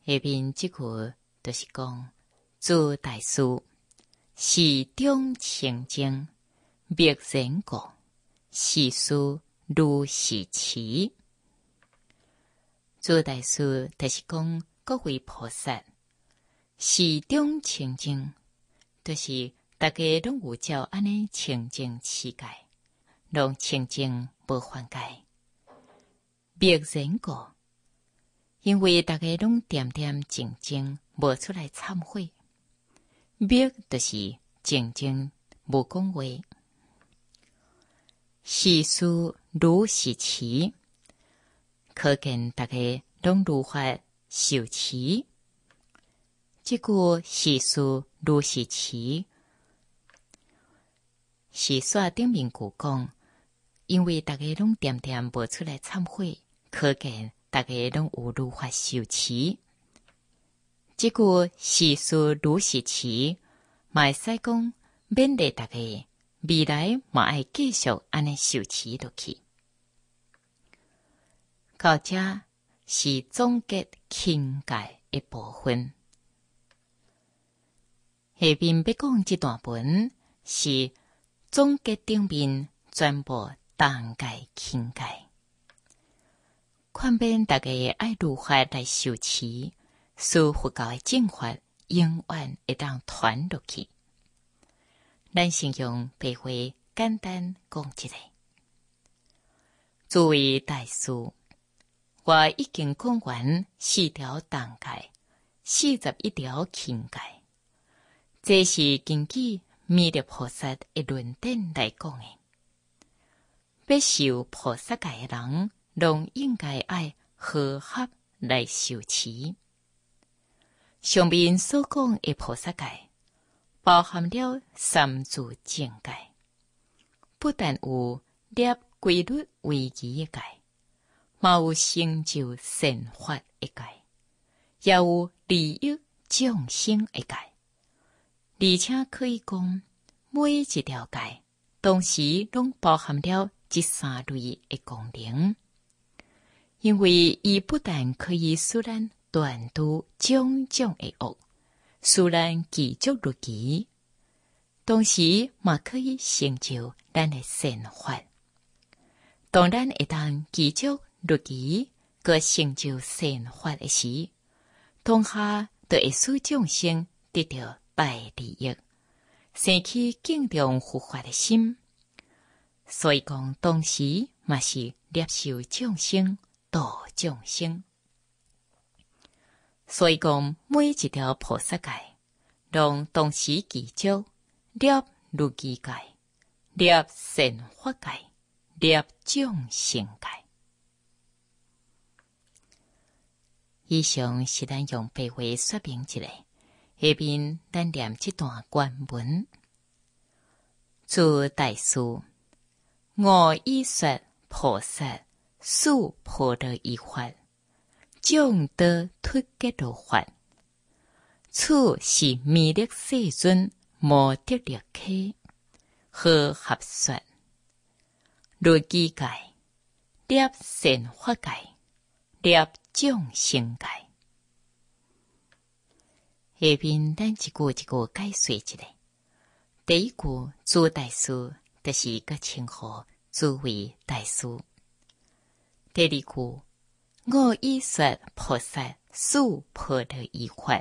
下面这句就是讲，诸大师是中清净，灭人过，是事如是持。诸大师就是讲各位菩萨是中清净，就是大家拢有照安尼清净持戒，拢清净无犯戒，灭人过。因为大家拢点点静静，无出来忏悔，灭就是静静无讲话。是事如是持，可见大家拢如法受持。这句是事如是持，是煞顶面句讲，因为大家拢点点无出来忏悔，可见大家拢有如法受持。这句是事如是持，嘛会使讲勉励大家未来嘛爱继续安尼受持落去。到这是总结清戒的部分。下面要讲这段文是总结顶面全部当戒清戒。劝勉大家爱如法来受持，使佛教的正法永远会当传落去。咱先用白话简单讲一下。诸位大师，我已经讲完4条当戒，41条清戒，这是根据弥勒菩萨的论点来讲的。要受菩萨戒的人，拢应该爱和合来受持。上面所讲的菩萨戒，包含了三自正戒，不但有立规律为宜的戒，嘛有成就善法的戒，也有利益众生的戒，而且可以讲每一条戒，同时拢包含了这3类的功能。因为伊不但可以使咱断除种种的恶，使咱具足律仪，同时嘛可以成就咱的善法。当咱会当具足律仪，佮成就善法的时，当下就会使众生得到大利益，生起敬重佛法的心。所以讲，当时嘛是接受众生，度众生。所以讲，每一条菩萨戒，拢同时具足立律仪戒、立善法戒、立众生戒。以上是咱用白话说明一下，下面咱念这段原文。诸大师，我已说菩萨速破的一法，众得脱结的法，此是弥勒世尊无得力客，和合说。律仪戒、立善法戒、立众生戒。下面咱一句一句解说一下。第一句，诸大师，就是个称呼诸位大师。第二句，我已说菩萨速破的一法，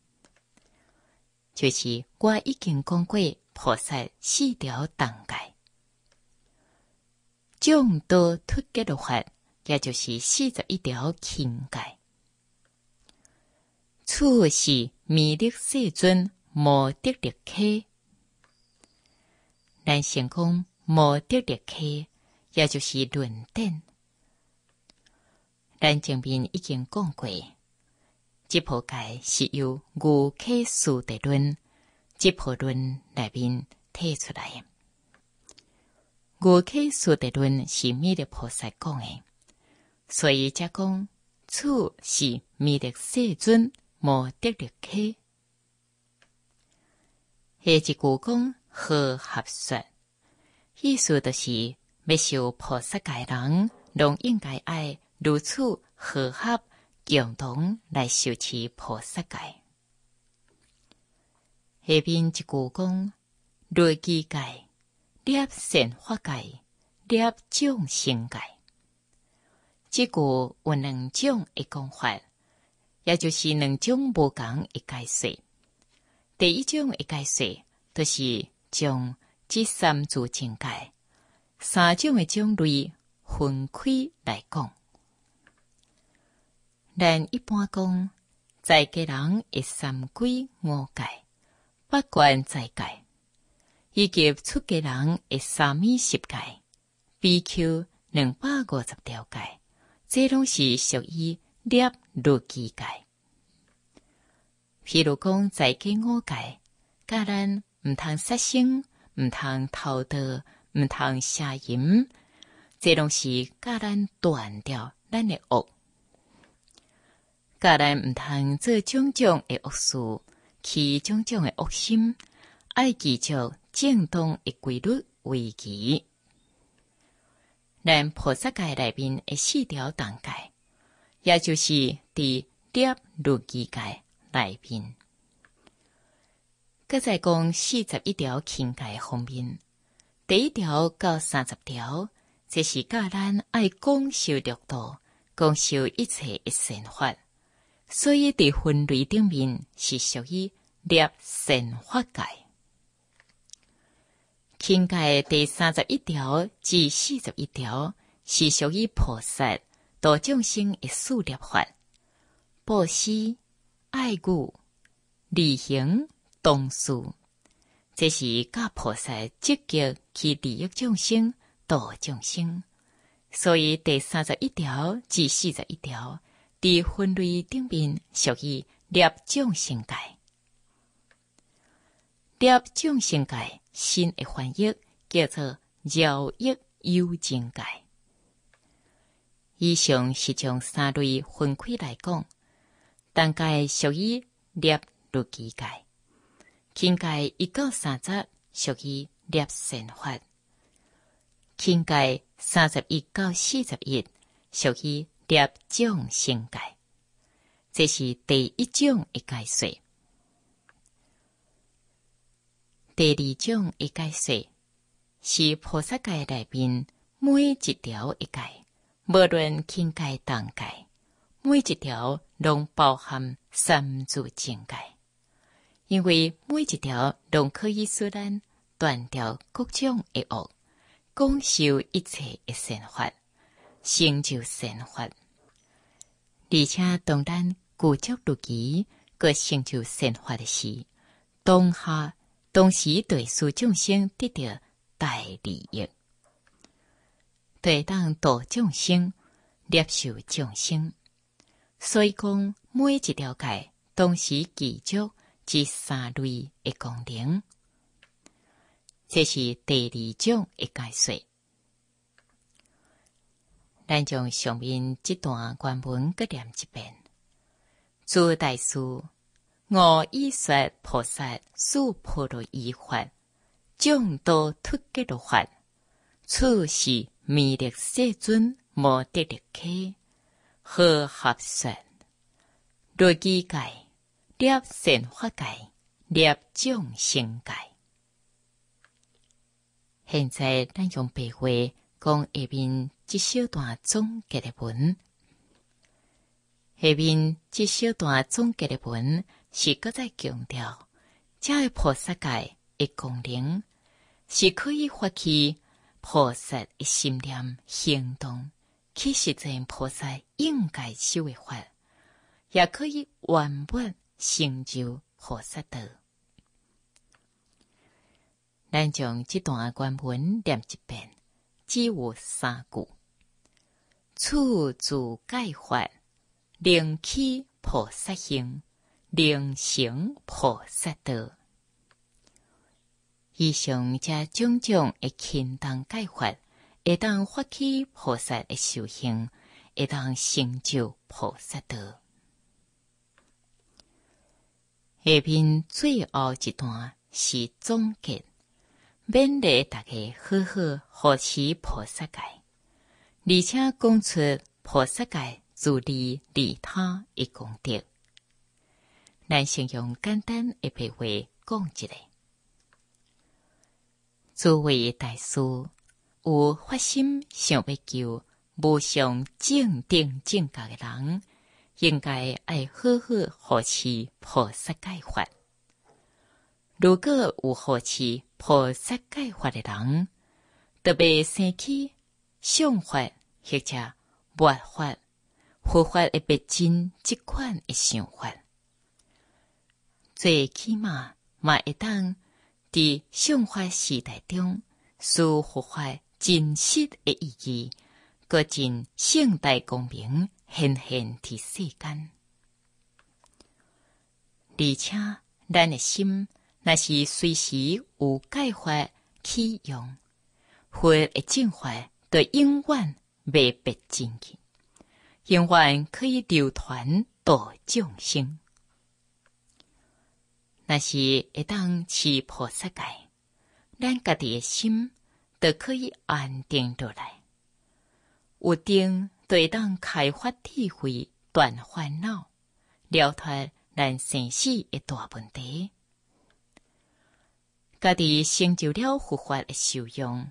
就是我已经讲过菩萨4条当戒。众多脱结的法，也就是41条清戒。此是弥勒世尊无得力客。咱先讲无得力客，也就是论点。咱前面已经讲过，这部戒是由瑜伽师地论这部论内面提出来的。瑜伽师地论是弥勒菩萨讲的，所以才讲此是弥勒世尊无得力客。下一句讲和合说，意思就是要受菩萨戒人，拢应该爱如此和合共同来修持菩萨戒。下面一句讲：律仪戒、立善法戒、立众生戒。这句有两种的讲法，也就是两种不同的解释。第一种的解释，就是将这三组境界、三种的种类分开来讲。咱一般讲，在家人的三规五戒、八关斋戒，以及出家人的三密十戒、BQ 250条戒，这拢是属于立律仪戒。譬如讲，在家五戒，教咱毋通杀生，毋通偷盗，毋通邪淫，这拢是教咱断掉咱的恶。教咱毋通做种种的恶事，起种种的恶心，爱记住正当的规律为宜。咱菩萨戒内面的四条重戒，也就是伫立律仪戒内面。搁再讲41条轻戒方面，第一条到30条，这是教咱爱广修六道，广修一切的善法。所以伫分类顶面是属于立善法戒。轻戒第31条至41条是属于菩萨度众生的四立法，布施、爱语、利行、同事，这是教菩萨积极去利益众生、度众生。所以第31条至41条伫分类顶面属于立众生戒。立众生戒新的翻译叫做饶益有情戒。以上是将三类分开来讲，单戒属于立律仪戒，轻戒1到30属于立善法，轻戒31到41属于立众生戒。这是第一种的解释。第二种的解释是菩萨戒内面每一条的戒，无论轻戒重戒，每一条拢包含三组境界，因为每一条拢可以使咱断掉各种的恶，广修一切的善法，成就善法。而且当咱具足律仪，佮成就善法的时，当时对使众生得到大利益，对当度众生、接受众生。所以讲，每一条戒当时具足这三类的功能。这是第二种的解说。咱将上面这段原文佮念一遍。诸大师，我以说菩萨所破的依法，众多突结的法，此是弥勒世尊无得力客，和合说，律仪戒、立善法戒、立众生戒。现在咱用白话讲下面这小段总结的文。下面这小段总结的文是搁再强调，这个菩萨戒的功能是可以发起菩萨的心念行动，去实践菩萨应该修的法，也可以圆满成就菩萨道。咱将这段原文念一遍，只有3句：此自戒法，令起菩萨行，令成菩萨道。以上这种种的轻重戒法，会当发起菩萨的修行，会当成就菩萨道。下面最后一段是总结，勉励大家好好护持菩萨戒，而且讲出菩萨戒自利利他的功德。咱先用简单的白话讲一下。诸位大师有发心想要求无上正等正觉的人，应该爱好好护持菩萨戒法。如果有护持菩萨戒法的人，特别生起想法或者末法、佛法的别真这款的想法，最起码嘛会当伫想法时代中，使佛法真实的意义，个真盛大光明显现伫世间。而且咱的心若是随时有戒法起用，佛的正法就永远未别真去，永远可以流传度众生。若是会当持菩萨戒，咱家己的心就可以安定落来。有定就会当开发智慧，断烦恼，了脱咱生死的大问题。家己成就了佛法的受用，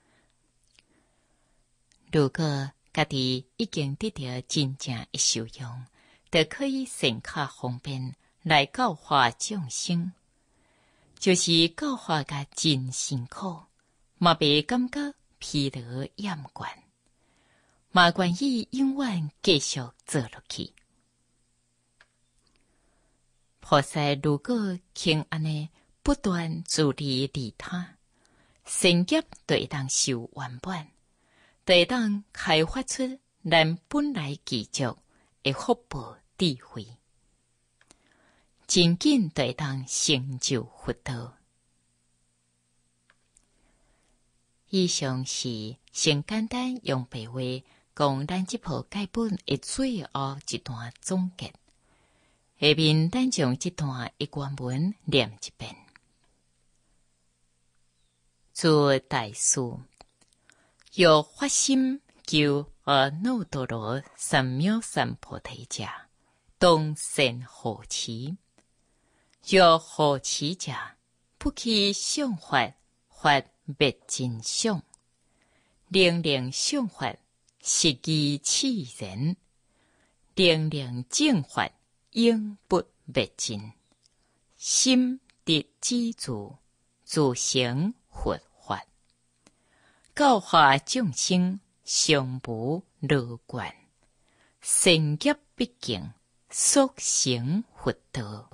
如果家己已经得到真正的受用，就可以善巧方便来教化众生。就是教化甲真辛苦，嘛袂感觉疲劳厌倦，嘛愿意永远继续做落去。菩萨如果肯安尼不断自利利他，善业就会当受圆满，就会当开发出咱本来具足的福报智慧，真紧就会当成就佛道。以上是先简单用白话讲咱这部戒本的最后一段总结。下面咱将这段的原文念一遍。诸大师有发心求阿耨多罗三藐三菩提者，当善护持。若护持者，不起想法，发别真想，令令想法，实依自然，令令正法，永不灭尽。心得知足，自成佛法。教化众生，常无乐观。善业毕竟，速成佛道。